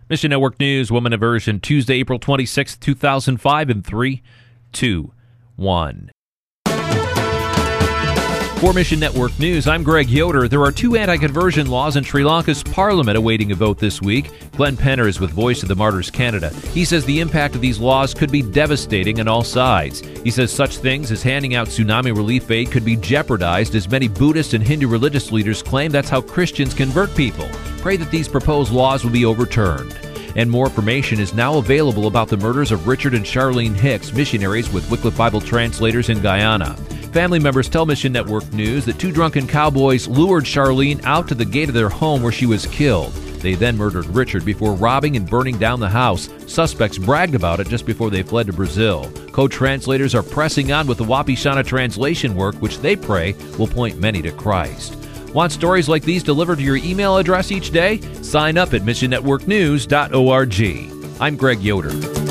Mission Network News, Woman Aversion, Tuesday, April 26, 2005, in 3, 2, 1. For Mission Network News, I'm Greg Yoder. There are two anti-conversion laws in Sri Lanka's parliament awaiting a vote this week. Glenn Penner is with Voice of the Martyrs Canada. He says the impact of these laws could be devastating on all sides. He says such things as handing out tsunami relief aid could be jeopardized, as many Buddhist and Hindu religious leaders claim that's how Christians convert people. Pray that these proposed laws will be overturned. And more information is now available about the murders of Richard and Charlene Hicks, missionaries with Wycliffe Bible Translators in Guyana. Family members tell Mission Network News that two drunken cowboys lured Charlene out to the gate of their home where she was killed. They then murdered Richard before robbing and burning down the house. Suspects bragged about it just before they fled to Brazil. Co-translators are pressing on with the Wapishana translation work, which they pray will point many to Christ. Want stories like these delivered to your email address each day? Sign up at missionnetworknews.org. I'm Greg Yoder.